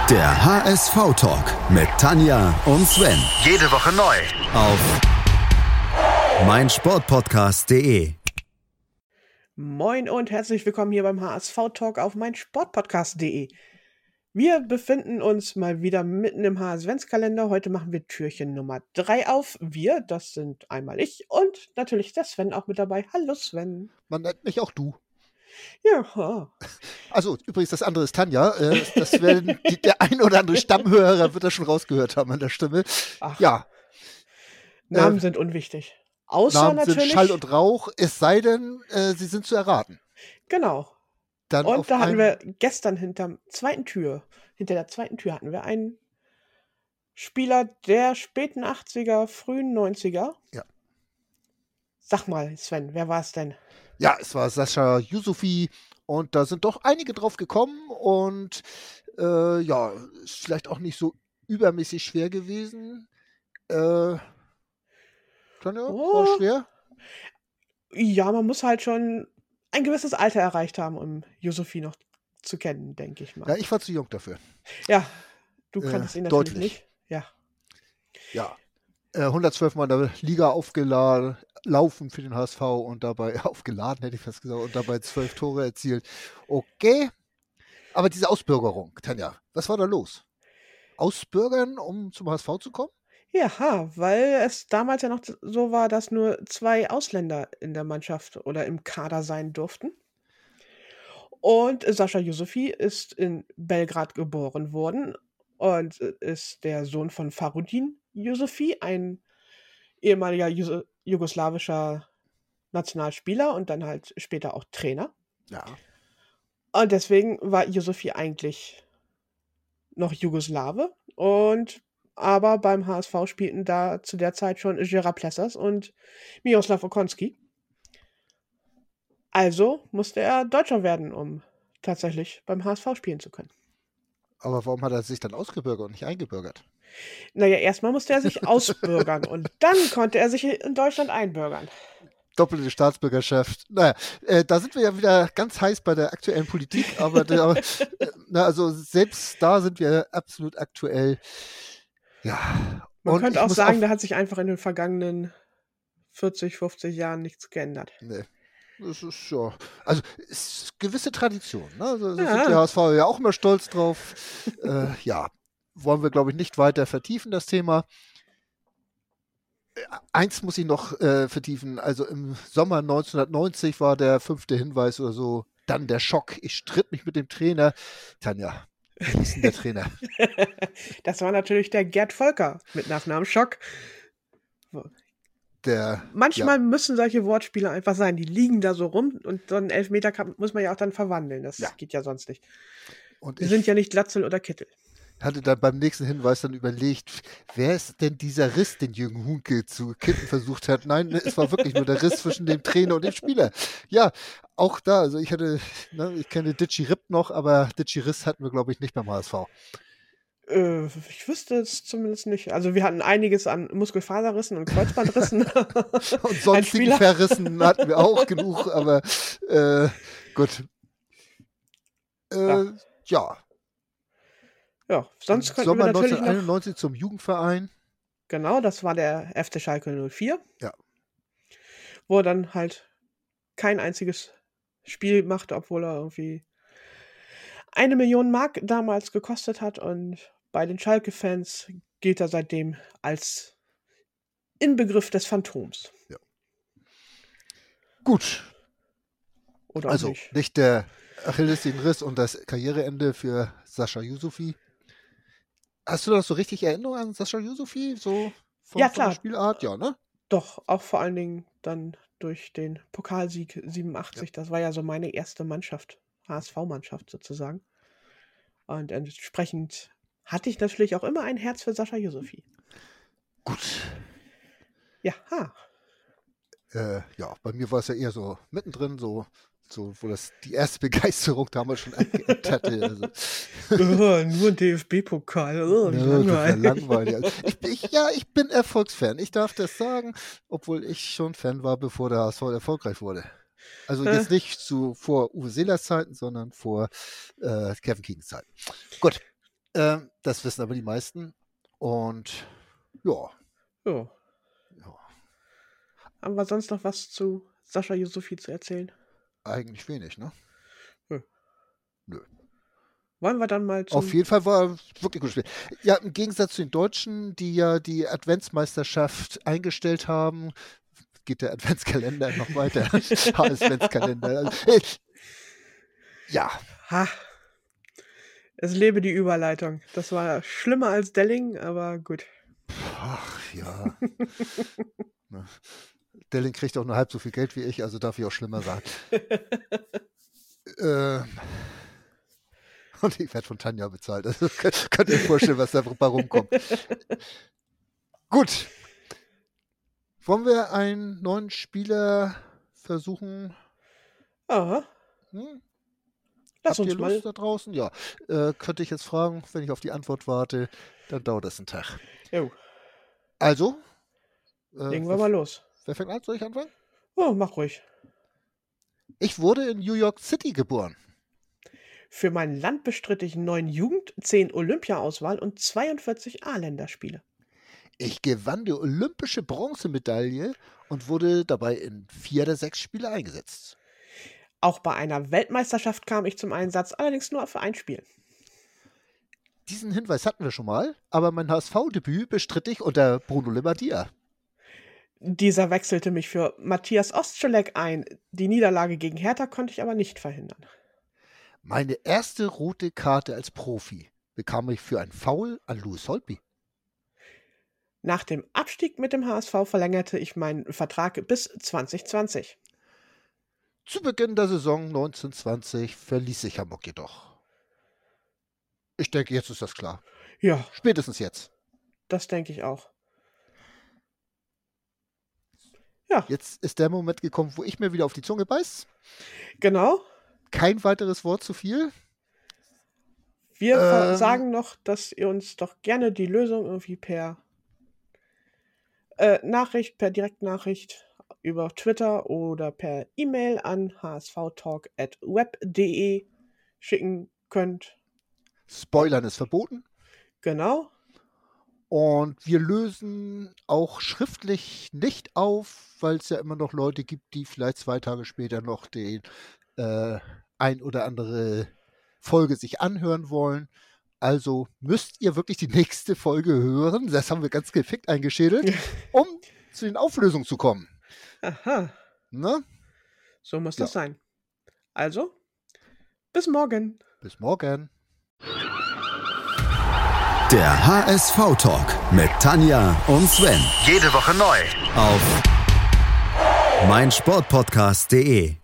Der HSV-Talk mit Tanja und Sven. Jede Woche neu. Auf meinsportpodcast.de. Moin und herzlich willkommen hier beim HSV-Talk auf meinsportpodcast.de. Wir befinden uns mal wieder mitten im HSV-Kalender. Heute machen wir Türchen Nummer 3 auf. Wir, das sind einmal ich und natürlich der Sven auch mit dabei. Hallo Sven. Man nennt mich auch du. Ja. Also übrigens, das andere ist Tanja. Das werden der ein oder andere Stammhörer wird das schon rausgehört haben an der Stimme. Ach, ja. Namen sind unwichtig. Außer Namen natürlich. sind Schall und Rauch, es sei denn, sie sind zu erraten. Genau. Dann Und da hatten wir gestern hinter der zweiten Tür hatten wir einen Spieler der späten 80er, frühen 90er. Ja. Sag mal, Sven, wer war es denn? Ja, es war Sascha Yusufi und da sind doch einige drauf gekommen und ja, ist vielleicht auch nicht so übermäßig schwer gewesen. Tanja, war schwer? Ja, man muss halt schon ein gewisses Alter erreicht haben, um Yusufi noch zu kennen, denke ich mal. Ja, ich war zu jung dafür. Ja, du kanntest ihn natürlich deutlich. nicht. Ja. Ja, 112 Mal in der Liga aufgelaufen für den HSV und dabei aufgeladen, hätte ich fast gesagt, und dabei 12 Tore erzielt. Okay, aber diese Ausbürgerung, Tanja, was war da los? Ausbürgern, um zum HSV zu kommen? Ja, weil es damals ja noch so war, dass nur 2 Ausländer in der Mannschaft oder im Kader sein durften. Und Sascha Yusufi ist in Belgrad geboren worden und ist der Sohn von Fahrudin Yusufi, ein ehemaliger jugoslawischer Nationalspieler und dann halt später auch Trainer. Ja. Und deswegen war Yusufi eigentlich noch Jugoslawe aber beim HSV spielten da zu der Zeit schon Gerard Plessers und Miroslav Okonski. Also musste er Deutscher werden, um tatsächlich beim HSV spielen zu können. Aber warum hat er sich dann ausgebürgert und nicht eingebürgert? Naja, erstmal musste er sich ausbürgern und dann konnte er sich in Deutschland einbürgern. Doppelte Staatsbürgerschaft. Naja, da sind wir ja wieder ganz heiß bei der aktuellen Politik, aber also selbst da sind wir absolut aktuell. Ja. Man könnte auch sagen, da hat sich einfach in den vergangenen 40, 50 Jahren nichts geändert. Nee. Das ist ja, also ist gewisse Tradition. Ne? Also Ja. sind der HSV ja auch immer stolz drauf. Ja, wollen wir, glaube ich, nicht weiter vertiefen, das Thema. Eins muss ich noch vertiefen. Also im Sommer 1990 war der 5. Hinweis oder so, dann der Schock. Ich stritt mich mit dem Trainer. Tanja, wie hieß denn der Trainer? Das war natürlich der Gerd Volker mit Nachnamen Schock. Manchmal müssen solche Wortspiele einfach sein. Die liegen da so rum und so einen Elfmeter muss man ja auch dann verwandeln. Das geht ja sonst nicht. Und wir sind ja nicht Glatzel oder Kittel. Hatte dann beim nächsten Hinweis dann überlegt, wer ist denn dieser Riss, den Jürgen Hunke zu kitten versucht hat? Nein, es war wirklich nur der Riss zwischen dem Trainer und dem Spieler. Ja, auch da, also ich kenne Ditschi Ripp noch, aber Ditschi Riss hatten wir, glaube ich, nicht beim HSV. Ich wüsste es zumindest nicht. Also wir hatten einiges an Muskelfaserrissen und Kreuzbandrissen. Und sonstigen Verrissen hatten wir auch genug, aber gut. Ja. Ja, sonst könnten Sommer wir natürlich 1991 zum Jugendverein. Genau, das war der FC Schalke 04. Ja. Wo er dann halt kein einziges Spiel machte, obwohl er irgendwie 1 Million Mark damals gekostet hat und bei den Schalke-Fans gilt er seitdem als Inbegriff des Phantoms. Ja. Gut. Oder also nicht der Achillessehnenriss und das Karriereende für Sascha Yusufi. Hast du das so richtig Erinnerung an Sascha Yusufi? So von der Spielart? Ja, ne? Doch, auch vor allen Dingen dann durch den Pokalsieg 87. Ja. Das war ja so meine erste Mannschaft, HSV-Mannschaft sozusagen. Und entsprechend hatte ich natürlich auch immer ein Herz für Sascha Yusufi. Gut. Ja. Ja, bei mir war es ja eher so mittendrin, so wo das die erste Begeisterung damals schon angeeckt hatte. Also. Nur ein DFB-Pokal. Langweilig. Also ich bin Erfolgsfan. Ich darf das sagen, obwohl ich schon Fan war, bevor der HSV erfolgreich wurde. Also jetzt nicht vor Uwe Seelers Zeiten, sondern vor Kevin Keegans Zeiten. Gut. Das wissen aber die meisten. Und ja. Ja. Haben wir sonst noch was zu Sascha Yusufi zu erzählen? Eigentlich wenig, ne? Nö. Wollen wir dann mal Auf jeden Fall war es wirklich gut gespielt. Ja, im Gegensatz zu den Deutschen, die ja die Adventsmeisterschaft eingestellt haben, geht der Adventskalender noch weiter. Adventskalender. Ja. Ha. Es lebe die Überleitung. Das war schlimmer als Delling, aber gut. Ach ja. Delling kriegt auch nur halb so viel Geld wie ich, also darf ich auch schlimmer sein. Und ich werde von Tanja bezahlt. Also könnt ihr euch vorstellen, was da rumkommt. Gut. Wollen wir einen neuen Spieler versuchen? Aha. Lass Habt ihr uns mal. Lust da draußen? Ja. Könnte ich jetzt fragen, wenn ich auf die Antwort warte, dann dauert das einen Tag. Jo. Also? Legen wir mal los. Wer fängt an? Soll ich anfangen? Oh, mach ruhig. Ich wurde in New York City geboren. Für mein Land bestritt ich 9 Jugend-, 10 Olympia-Auswahl und 42 A-Länderspiele. Ich gewann die olympische Bronzemedaille und wurde dabei in 4 der 6 Spiele eingesetzt. Auch bei einer Weltmeisterschaft kam ich zum Einsatz, allerdings nur für ein Spiel. Diesen Hinweis hatten wir schon mal, aber mein HSV-Debüt bestritt ich unter Bruno Labbadia. Dieser wechselte mich für Matthias Ostschelek ein. Die Niederlage gegen Hertha konnte ich aber nicht verhindern. Meine erste rote Karte als Profi bekam ich für ein Foul an Louis Holtby. Nach dem Abstieg mit dem HSV verlängerte ich meinen Vertrag bis 2020. Zu Beginn der Saison 1920 verließ ich Hamburg jedoch. Ich denke, jetzt ist das klar. Ja, Spätestens jetzt. das denke ich auch. Ja, Jetzt ist der Moment gekommen, wo ich mir wieder auf die Zunge beiß. genau. Kein weiteres Wort zu viel. Wir sagen noch, dass ihr uns doch gerne die Lösung irgendwie per Nachricht, per Direktnachricht über Twitter oder per E-Mail an hsvtalk@web.de schicken könnt. Spoilern ist verboten. Genau. Und wir lösen auch schriftlich nicht auf, weil es ja immer noch Leute gibt, die vielleicht 2 Tage später noch die ein oder andere Folge sich anhören wollen. Also müsst ihr wirklich die nächste Folge hören. Das haben wir ganz gefickt eingeschädelt, um zu den Auflösungen zu kommen. Aha. Ne? So muss das sein. Also, bis morgen. Bis morgen. Der HSV-Talk mit Tanja und Sven. Jede Woche neu. Auf meinsportpodcast.de